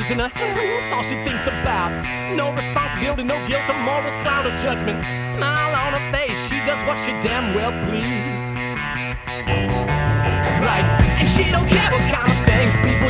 matches in her hand, that's all she thinks about. No responsibility, no guilt, or morals, cloud or judgment. Smile on her face, she does what she damn well please. Right, and she don't care what kind of things people